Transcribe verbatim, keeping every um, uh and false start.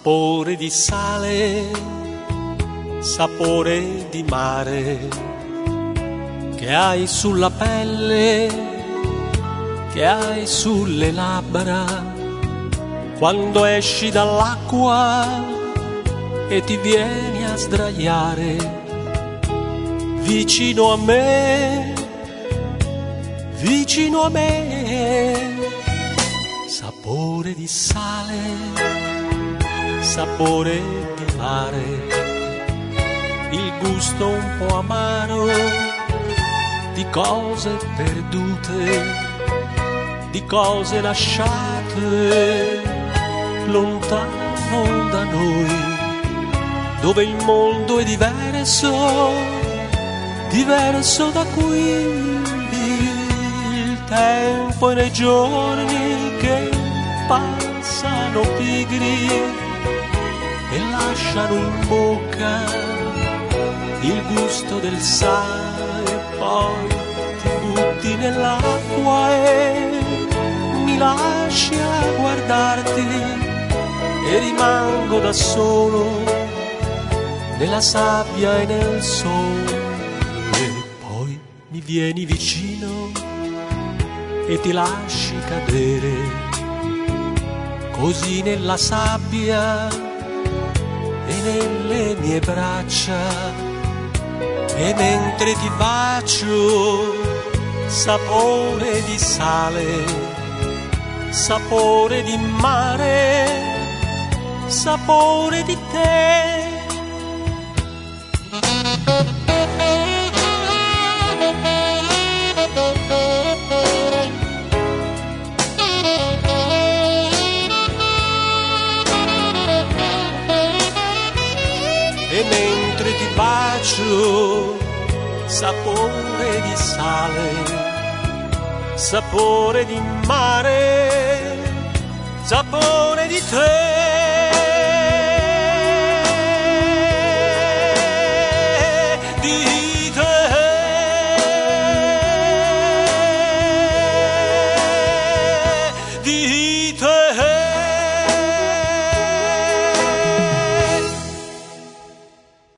sapore di sale, sapore di mare, che hai sulla pelle, che hai sulle labbra, quando esci dall'acqua e ti vieni a sdraiare vicino a me, vicino a me. Sapore di sale, sapore di mare, il gusto un po' amaro di cose perdute, di cose lasciate lontano da noi, dove il mondo è diverso, diverso da qui. Il tempo e nei giorni che passano pigri e lasciano in bocca il gusto del sale, poi ti butti nell'acqua e mi lasci a guardarti e rimango da solo nella sabbia e nel sole. Poi mi vieni vicino e ti lasci cadere così nella sabbia e nelle mie braccia, e mentre ti bacio, sapore di sale, sapore di mare, sapore di te. E mentre ti bacio, sapore di sale, sapore di mare, sapore di te.